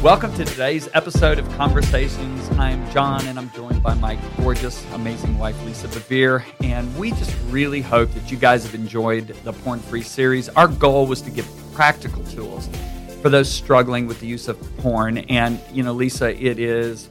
Welcome to today's episode of Conversations. I'm John, and I'm joined by my gorgeous, amazing wife, Lisa Bevere. And we just really hope that you guys have enjoyed the Porn Free series. Our goal was to give practical tools for those struggling with the use of porn. And, you know, Lisa, it is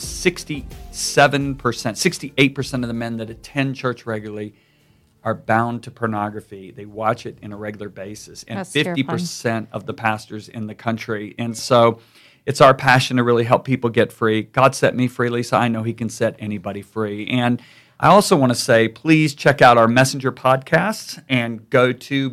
68% of the men that attend church regularly are bound to pornography. They watch it on a regular basis. And That's 50% terrifying. of the pastors in the country. And so it's our passion to really help people get free. God set me free, Lisa. I know he can set anybody free. And I also want to say, please check out our Messenger podcasts and go to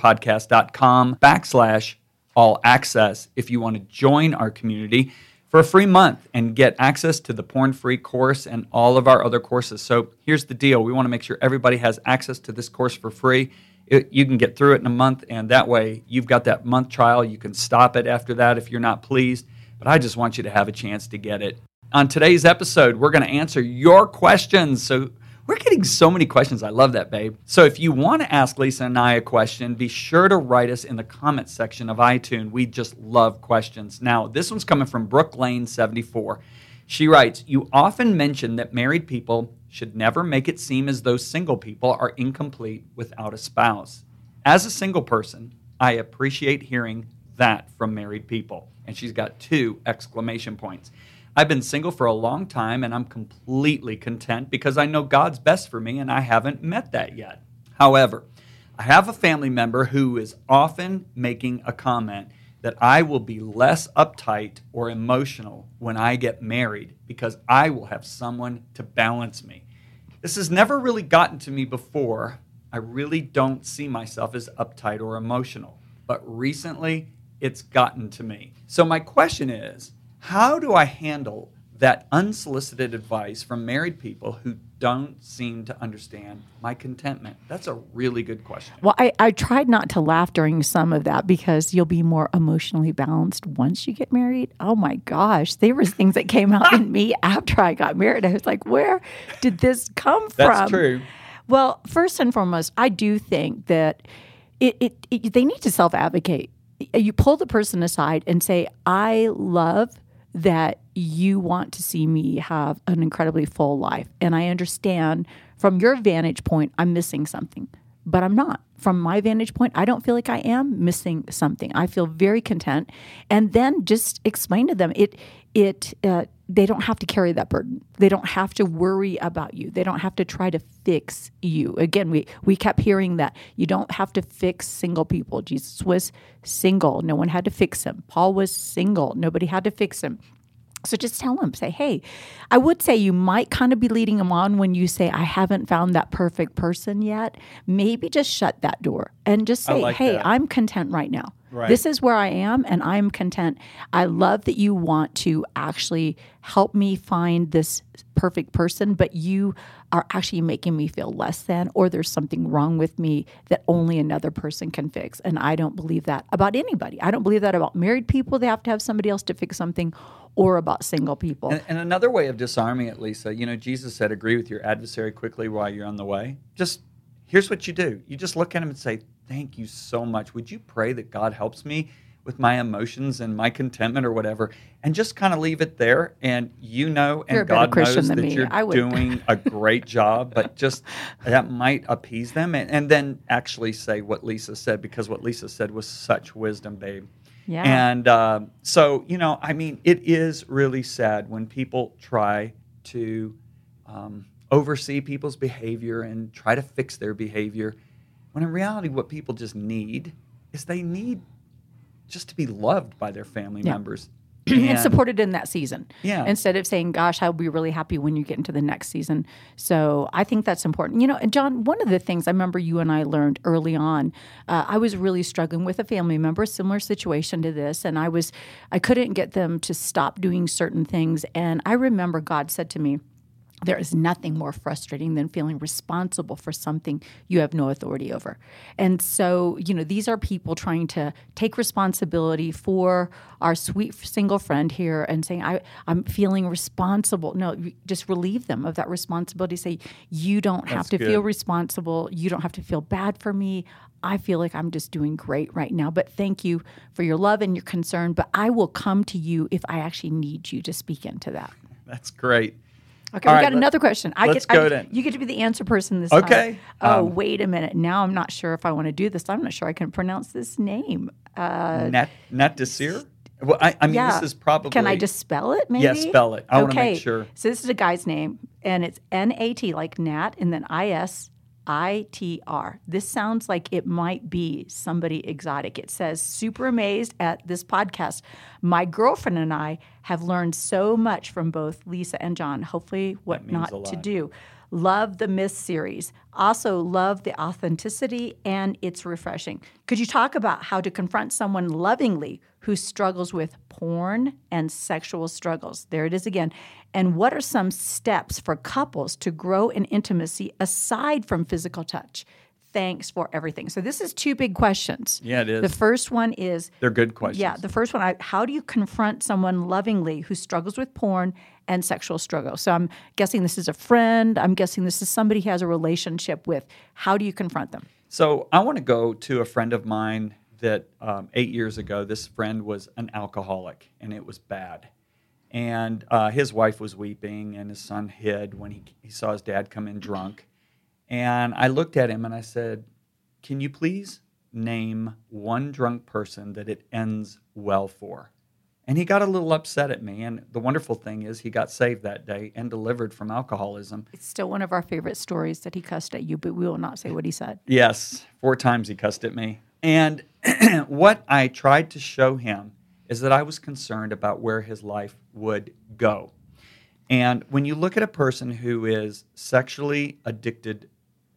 messengerpodcast.com/all access if you want to join our community for a free month and get access to the Porn Free course and all of our other courses. So here's the deal. We want to make sure everybody has access to this course for free. You can get through it in a month, and that way you've got that month trial. You can stop it after that if you're not pleased. But I just want you to have a chance to get it. On today's episode, we're going to answer your questions. So we're getting so many questions. I love that, babe. So if you want to ask Lisa and I a question, be sure to write us in the comments section of iTunes. We just love questions. Now, this one's coming from Brooke Lane 74. She writes, "You often mention that married people should never make it seem as though single people are incomplete without a spouse. As a single person, I appreciate hearing that from married people." And she's got 2 exclamation points. "I've been single for a long time, and I'm completely content because I know God's best for me, and I haven't met that yet. However, I have a family member who is often making a comment that I will be less uptight or emotional when I get married because I will have someone to balance me. This has never really gotten to me before. I really don't see myself as uptight or emotional. But recently, it's gotten to me. So my question is, how do I handle that unsolicited advice from married people who don't seem to understand my contentment?" That's a really good question. Well, I tried not to laugh during some of that because you'll be more emotionally balanced once you get married. Oh my gosh, there was things that came out in me after I got married. I was like, where did this come from? That's true. Well, first and foremost, I do think that they need to self-advocate. You pull the person aside and say, I love that you want to see me have an incredibly full life. And I understand from your vantage point, I'm missing something, but I'm not. From my vantage point, I don't feel like I am missing something. I feel very content. And then just explain to them they don't have to carry that burden. They don't have to worry about you. They don't have to try to fix you. Again, we kept hearing that you don't have to fix single people. Jesus was single. No one had to fix him. Paul was single. Nobody had to fix him. So just tell them, say, hey, I would say you might kind of be leading them on when you say, I haven't found that perfect person yet. Maybe just shut that door and just say, hey, that. I'm content right now. Right. This is where I am, and I'm content. I love that you want to actually help me find this perfect person, but you are actually making me feel less than, or there's something wrong with me that only another person can fix. And I don't believe that about anybody. I don't believe that about married people. They have to have somebody else to fix something, or about single people. And another way of disarming it, Lisa, you know, Jesus said, agree with your adversary quickly while you're on the way. Just here's what you do. You just look at him and say, thank you so much. Would you pray that God helps me with my emotions and my contentment or whatever? And just kind of leave it there. And you know, and You're a better God Christian knows than that me. you're I would. doing a great job, but just that might appease them. And then actually say what Lisa said, because what Lisa said was such wisdom, babe. Yeah. And so, you know, I mean, it is really sad when people try to oversee people's behavior and try to fix their behavior, when in reality what people just need is they need just to be loved by their family members. And supported in that season. Yeah. Instead of saying, gosh, I'll be really happy when you get into the next season. So I think that's important. You know, and John, one of the things I remember you and I learned early on, I was really struggling with a family member, a similar situation to this. And I couldn't get them to stop doing certain things. And I remember God said to me, there is nothing more frustrating than feeling responsible for something you have no authority over. And so, you know, these are people trying to take responsibility for our sweet single friend here and saying, I'm feeling responsible. No, just relieve them of that responsibility. Say, you don't have to feel responsible. You don't have to feel bad for me. I feel like I'm just doing great right now, but thank you for your love and your concern. But I will come to you if I actually need you to speak into that. That's great. Okay, All we right, got another question. You get to be the answer person this time. Okay. Oh, wait a minute. Now I'm not sure if I want to do this. I'm not sure I can pronounce this name. Nat Desir? Well, I mean, Yeah. this is probably... Can I just spell it, maybe? Yeah, spell it. I want to Okay. make sure. So this is a guy's name, and it's N-A-T, like Nat, and then I-S-I-T-R. This sounds like it might be somebody exotic. It says, super amazed at this podcast. My girlfriend and I have learned so much from both Lisa and John. Hopefully what That means not a to lot. do. Love the Myth series. Also love the authenticity, and it's refreshing. Could you talk about how to confront someone lovingly who struggles with porn and sexual struggles? There it is again. And what are some steps for couples to grow in intimacy aside from physical touch? Thanks for everything. So this is two big questions. Yeah, it is. The first one is, They're good questions. yeah, the first one, how do you confront someone lovingly who struggles with porn and sexual struggle? So I'm guessing this is a friend. I'm guessing this is somebody he has a relationship with. How do you confront them? So I want to go to a friend of mine that 8 years ago, this friend was an alcoholic, and it was bad. And his wife was weeping, and his son hid when he saw his dad come in drunk. And I looked at him and I said, can you please name one drunk person that it ends well for? And he got a little upset at me. And the wonderful thing is he got saved that day and delivered from alcoholism. It's still one of our favorite stories that he cussed at you, but we will not say what he said. Yes, 4 times he cussed at me. And what I tried to show him is that I was concerned about where his life would go. And when you look at a person who is sexually addicted,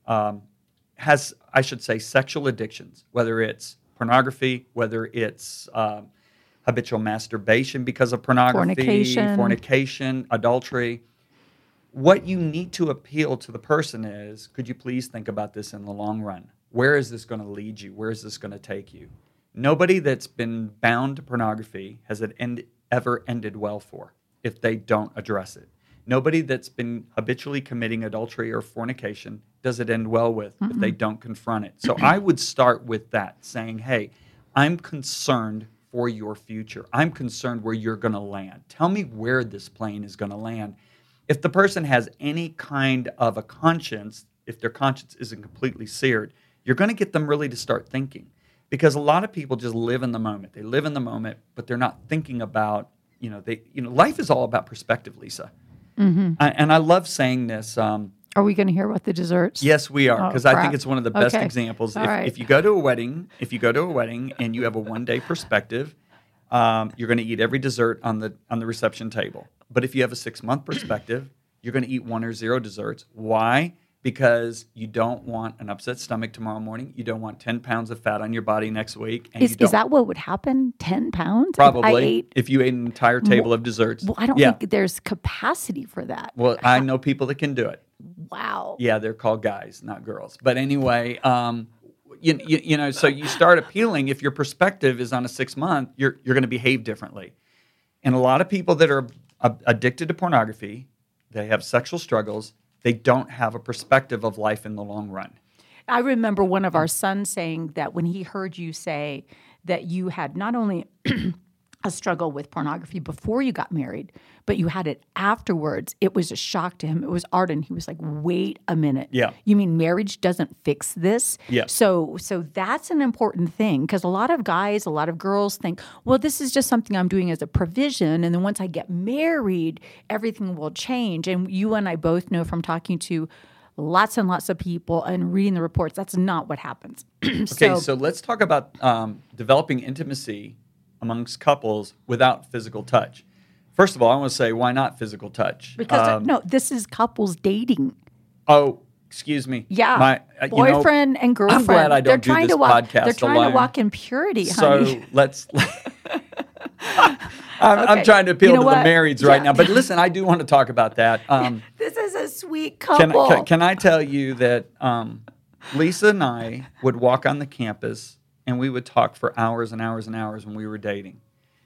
has, I should say, sexual addictions, whether it's pornography, whether it's habitual masturbation because of pornography, fornication, adultery, what you need to appeal to the person is, could you please think about this in the long run? Where is this going to lead you? Where is this going to take you? Nobody that's been bound to pornography has it ever ended well for if they don't address it. Nobody that's been habitually committing adultery or fornication does it end well with if they don't confront it. So I would start with that, saying, hey, I'm concerned for your future. I'm concerned where you're going to land. Tell me where this plane is going to land. If the person has any kind of a conscience, if their conscience isn't completely seared, you're going to get them really to start thinking. Because a lot of people just live in the moment. They live in the moment, but they're not thinking about, life is all about perspective, Lisa. Mm-hmm. And I love saying this. Are we going to hear about the desserts? Yes, we are, because I think it's one of the best Okay. examples. All right. If you go to a wedding, and you have a one-day perspective, you're going to eat every dessert on the reception table. But if you have a 6-month perspective, you're going to eat 1 or 0 desserts. Why? Because you don't want an upset stomach tomorrow morning. You don't want 10 pounds of fat on your body next week. And Is that what would happen? 10 pounds? Probably. If you ate an entire table of desserts. Well, I don't think there's capacity for that. Well, I know people that can do it. Wow. Yeah, they're called guys, not girls. But anyway, so you start appealing. If your perspective is on a 6-month, you're going to behave differently. And a lot of people that are addicted to pornography, they have sexual struggles, they don't have a perspective of life in the long run. I remember one of our sons saying that when he heard you say that you had not only a struggle with pornography before you got married, but you had it afterwards, it was a shock to him. It was ardent. He was like, wait a minute. Yeah. You mean marriage doesn't fix this? Yeah. So that's an important thing, because a lot of guys, a lot of girls think, well, this is just something I'm doing as a provision, and then once I get married, everything will change. And you and I both know from talking to lots and lots of people and reading the reports, that's not what happens. Okay, so let's talk about developing intimacy amongst couples without physical touch. First of all, I want to say, why not physical touch? Because this is couples dating. Oh, excuse me. Yeah, boyfriend and girlfriend. I'm glad I don't do this podcast They're trying alone. to walk in purity, honey. So let's. I'm trying to appeal to the marrieds right now, but listen, I do want to talk about that. This is a sweet couple. Can I tell you that Lisa and I would walk on the campus and we would talk for hours and hours and hours when we were dating.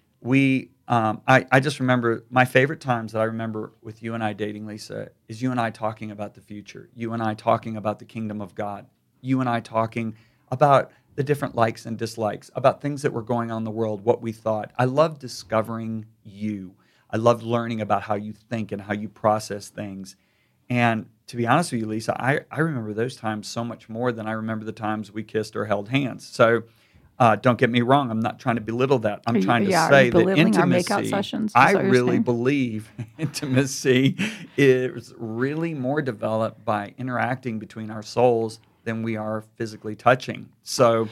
I just remember my favorite times that I remember with you and I dating, Lisa, is you and I talking about the future. You and I talking about the kingdom of God. You and I talking about the different likes and dislikes, about things that were going on in the world, what we thought. I love discovering you. I love learning about how you think and how you process things. And to be honest with you, Lisa, I remember those times so much more than I remember the times we kissed or held hands. So don't get me wrong. I'm not trying to belittle that. I'm trying to say that intimacy, our makeout sessions? I really believe intimacy is really more developed by interacting between our souls than we are physically touching. So,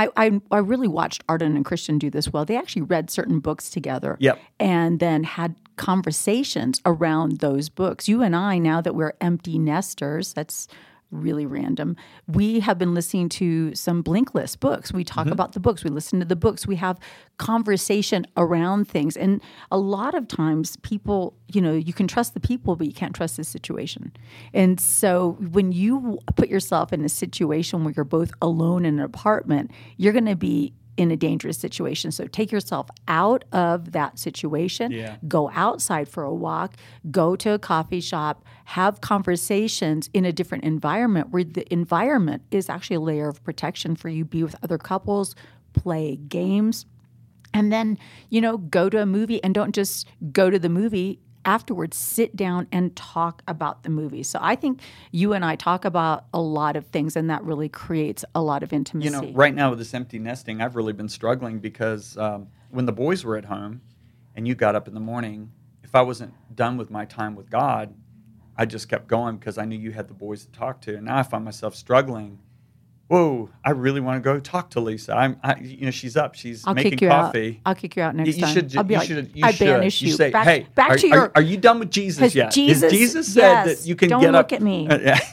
I really watched Arden and Christian do this well. They actually read certain books together, Yep. and then had conversations around those books. You and I, now that we're empty nesters, that's really random. We have been listening to some Blinklist books. We talk about the books. We listen to the books. We have conversation around things. And a lot of times people, you can trust the people, but you can't trust the situation. And so when you put yourself in a situation where you're both alone in an apartment, you're going to be in a dangerous situation. So take yourself out of that situation, go outside for a walk, go to a coffee shop, have conversations in a different environment where the environment is actually a layer of protection for you. Be with other couples, play games, and then, go to a movie, and don't just go to the movie. Afterwards, sit down and talk about the movie. So I think you and I talk about a lot of things, and that really creates a lot of intimacy. Right now with this empty nesting, I've really been struggling because when the boys were at home and you got up in the morning, if I wasn't done with my time with God, I just kept going because I knew you had the boys to talk to. And now I find myself struggling. Whoa, I really want to go talk to Lisa. She's up. She's making coffee. I'll kick you out next time. I'll be like, I banish you. You say, back hey, to your... Are you done with Jesus yet? Jesus said yes, that you can don't get up. Don't look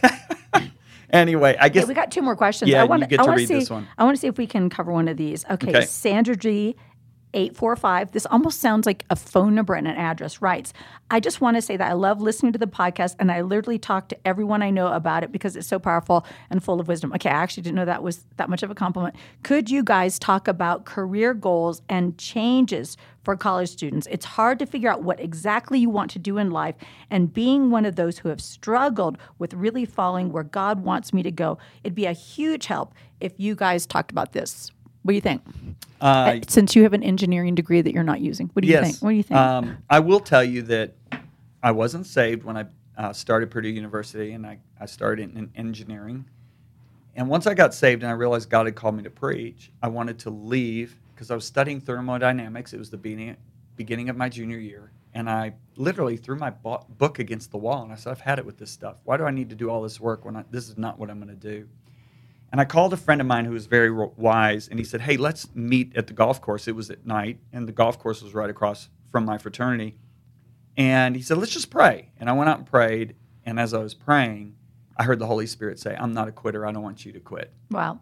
at me. Anyway, I guess... Okay, we got two more questions. Yeah, you get to read this one. I want to see if we can cover one of these. Okay. Sandra G. 845. This almost sounds like a phone number and an address. Writes, I just want to say that I love listening to the podcast, and I literally talk to everyone I know about it because it's so powerful and full of wisdom. Okay, I actually didn't know that was that much of a compliment. Could you guys talk about career goals and changes for college students? It's hard to figure out what exactly you want to do in life, and being one of those who have struggled with really following where God wants me to go, it'd be a huge help if you guys talked about this. What do you think? Since you have an engineering degree that you're not using, what do you think? What do you think? I will tell you that I wasn't saved when I started Purdue University, and I started in engineering. And once I got saved and I realized God had called me to preach, I wanted to leave because I was studying thermodynamics. It was the beginning of my junior year. And I literally threw my book against the wall, and I said, I've had it with this stuff. Why do I need to do all this work when this is not what I'm going to do? And I called a friend of mine who was very wise, and he said, hey, let's meet at the golf course. It was at night, and the golf course was right across from my fraternity. And he said, let's just pray. And I went out and prayed, and as I was praying, I heard the Holy Spirit say, I'm not a quitter. I don't want you to quit. Wow.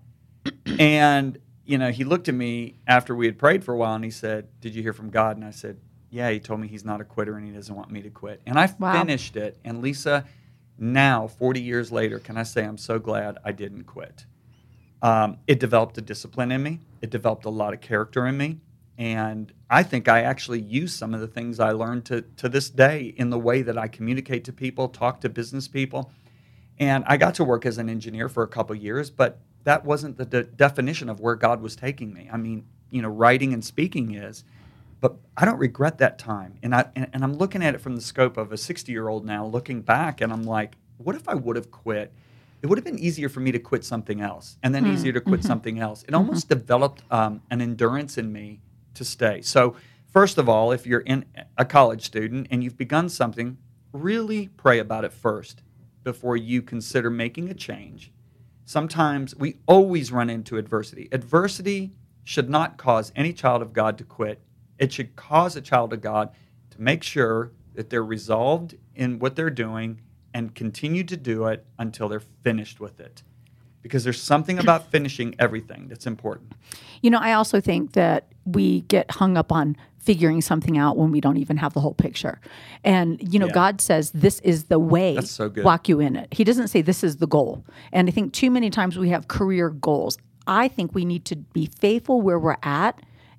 And, he looked at me after we had prayed for a while, and he said, did you hear from God? And I said, yeah, he told me he's not a quitter, and he doesn't want me to quit. And I finished it. And Lisa, now, 40 years later, can I say I'm so glad I didn't quit. It developed a discipline in me. It developed a lot of character in me. And I think I actually use some of the things I learned to this day in the way that I communicate to people, talk to business people. And I got to work as an engineer for a couple of years, but that wasn't the definition of where God was taking me. I mean, writing and speaking is, but I don't regret that time. And I'm looking at it from the scope of a 60-year-old now, looking back, and I'm like, what if I would have quit? It would have been easier for me to quit something else, and then easier to quit something else. It almost developed an endurance in me to stay. So first of all, if you're a college student and you've begun something, really pray about it first before you consider making a change. Sometimes we always run into adversity. Adversity should not cause any child of God to quit. It should cause a child of God to make sure that they're resolved in what they're doing and continue to do it until they're finished with it. Because there's something about finishing everything that's important. I also think that we get hung up on figuring something out when we don't even have the whole picture. And, God says, this is the way. That's so good. Walk you in it. He doesn't say this is the goal. And I think too many times we have career goals. I think we need to be faithful where we're at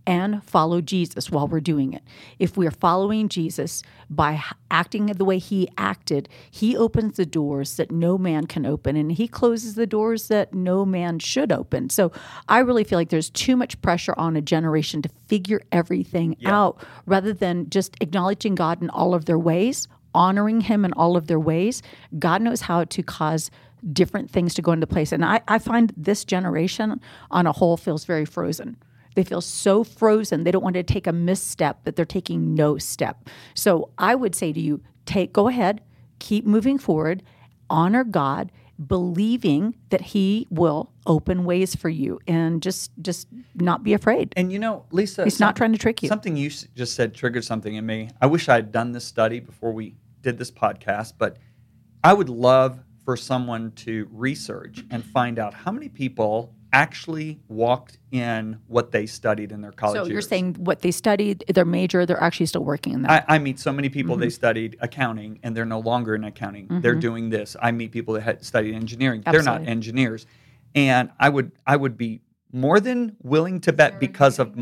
and follow Jesus while we're doing it. If we're following Jesus by acting the way he acted, he opens the doors that no man can open, and he closes the doors that no man should open. So I really feel like there's too much pressure on a generation to figure everything out rather than just acknowledging God in all of their ways, honoring him in all of their ways. God knows how to cause different things to go into place. And I find this generation on a whole feels very frozen. They feel so frozen. They don't want to take a misstep, that they're taking no step. So I would say to you, go ahead, keep moving forward, honor God, believing that he will open ways for you, and just not be afraid. And Lisa, he's not trying to trick you. Something you just said triggered something in me. I wish I had done this study before we did this podcast, but I would love for someone to research and find out how many people actually walked in what they studied in their college years. So you're saying what they studied, their major, they're actually still working in that. I meet so many people, they studied accounting and they're no longer in accounting. They're doing this. I meet people that had studied engineering. Absolutely. They're not engineers. And I would be more than willing to bet, because of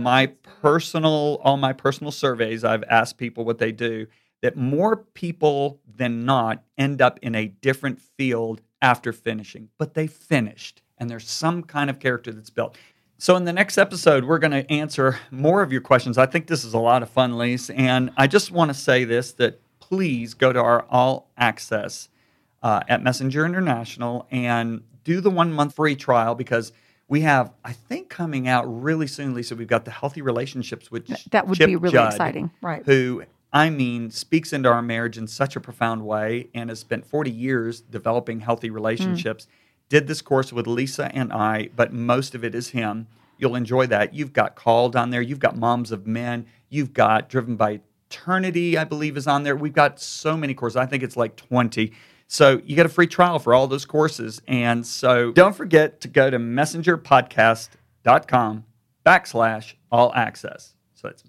all my personal surveys, I've asked people what they do, that more people than not end up in a different field after finishing. But they finished, and there's some kind of character that's built. So in the next episode, we're going to answer more of your questions. I think this is a lot of fun, Lise. And I just want to say this, that please go to our All Access at Messenger International and do the 1 month free trial, because we have, I think, coming out really soon, Lisa, we've got the Healthy Relationships with that would Chip be really Judd, exciting, right? Who, speaks into our marriage in such a profound way and has spent 40 years developing healthy relationships. Did this course with Lisa and I, but most of it is him. You'll enjoy that. You've got Called on there. You've got Moms of Men. You've got Driven by Eternity, I believe, is on there. We've got so many courses. I think it's like 20. So you get a free trial for all those courses. And so don't forget to go to messengerpodcast.com/all access. So it's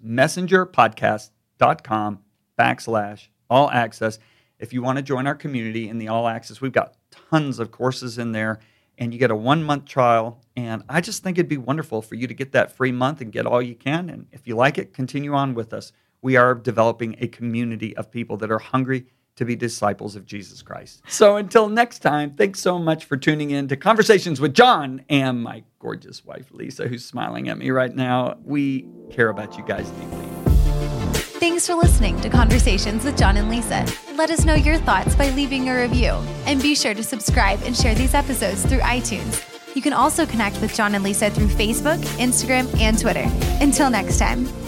messengerpodcast.com/all access. If you want to join our community in the All Access, we've got tons of courses in there, and you get a 1 month trial. And I just think it'd be wonderful for you to get that free month and get all you can. And if you like it, continue on with us. We are developing a community of people that are hungry to be disciples of Jesus Christ. So until next time, thanks so much for tuning in to Conversations with John and my gorgeous wife, Lisa, who's smiling at me right now. We care about you guys deeply. Thanks for listening to Conversations with John and Lisa. Let us know your thoughts by leaving a review. And be sure to subscribe and share these episodes through iTunes. You can also connect with John and Lisa through Facebook, Instagram, and Twitter. Until next time.